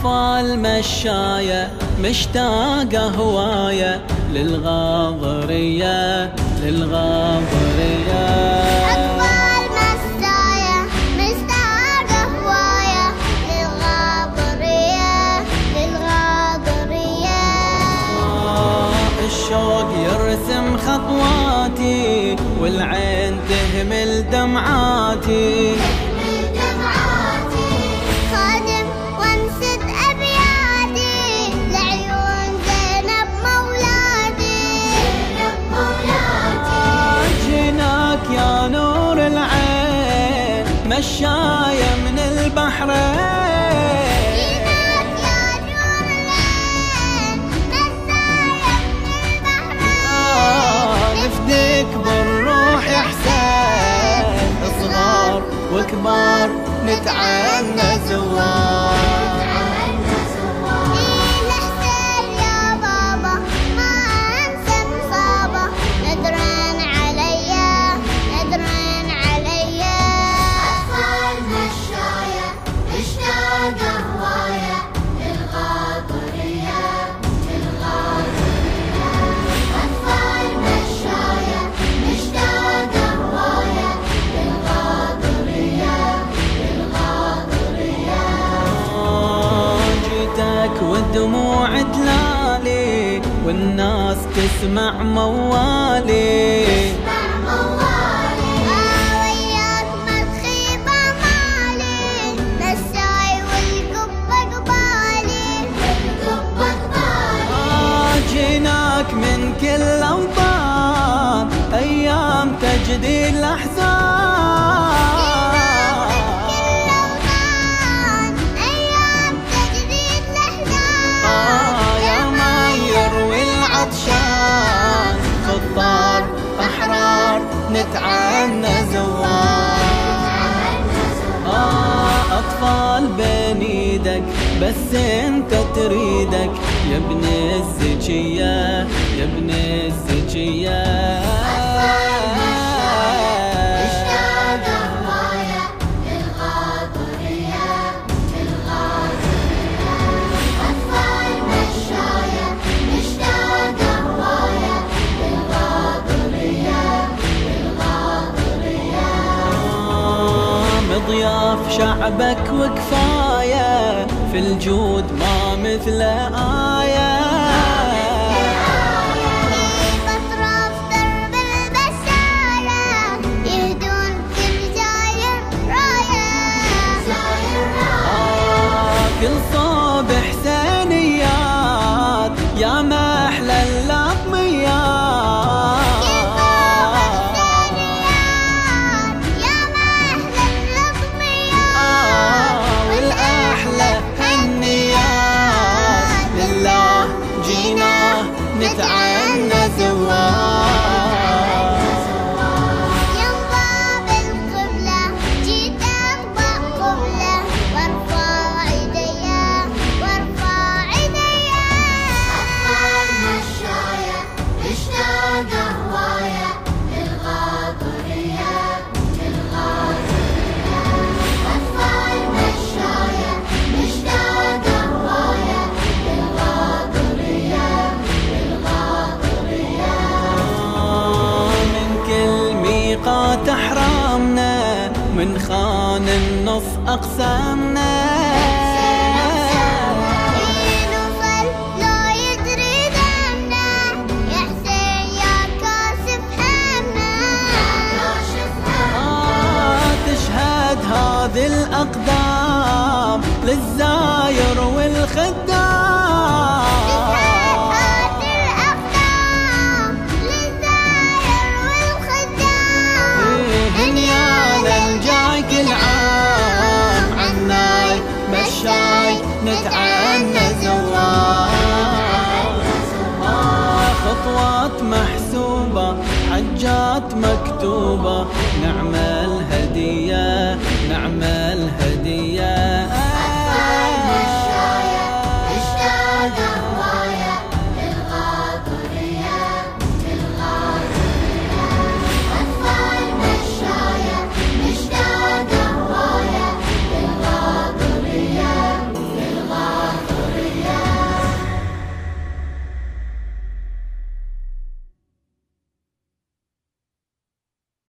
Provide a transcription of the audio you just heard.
أطفال مشاية مشتاقة هواية للغاضرية للغاضرية. أطفال مشاية مشتاقة هواية للغاضرية للغاضرية. الشوق يرسم خطواتي والعين تهمل دمعاتي. خادم وانسد أبياتي لعيون زينب مولاتي. جيناك يا نور العين مشاية من البحرين. جيناك يا نور العين مشاية من البحرين. نفديك بالروح يا حسين، صغار وكبار نتعنى زوار. إيه لحسين يا بابا ما أنسى مصابة، ندران عليا ندران عليا. أطفال مشاية مشتاقة هواية للغاضرية للغاضرية. أطفال مشاية مشتاقة هواية للغاضرية للغاضرية. جيتك والدموع تلالي والناس تسمع موالي. وياك ما تخيب أمالي، نساي والقبة قبالي. جيناك من كل أوطان أيام تجديد الأحزان. أيام تجديد الأحزان. يا ما يروي العطشان خضار أحرار نتعنى زوار. أطفال بين ايدك بس انت تريدك يا ابن الزكية يا ابن الزكية. مشتاقة هواية للغاضرية للغاضرية. أطفال مشاية مشتاقة هواية للغاضرية للغاضرية. مضياف شعبك وكفاية في الجود ما مثل آية. بأطراف درب البشاية يهدون كل زاير راية. كل صوب حسينيات يا محلى اللطميات. يا محلى اللطميات والأحلى هالنيات لله جينا نتعنى زوار. ينبع بالقبلة جيت أنبع قبلة وارفع ايديا وارفع ايديا. أطفال مشاية مشتاقة هواية للغاضرية للغاضرية. أطفال مشاية مشتاقة هواية للغاضرية للغاضرية. من كل ميقات أحرامنا من خان النص أقسامنا. نوصل لو يدري دمنا يا حسين يا كاشف همنا. تشهد هذه الأقدام للزاير والخدام. هات الأقدام للزاير والخدام. هنيال الجاي كل عام عناي مشاي نتعنى زوار. خطوات محسوبة حجات مكتوبة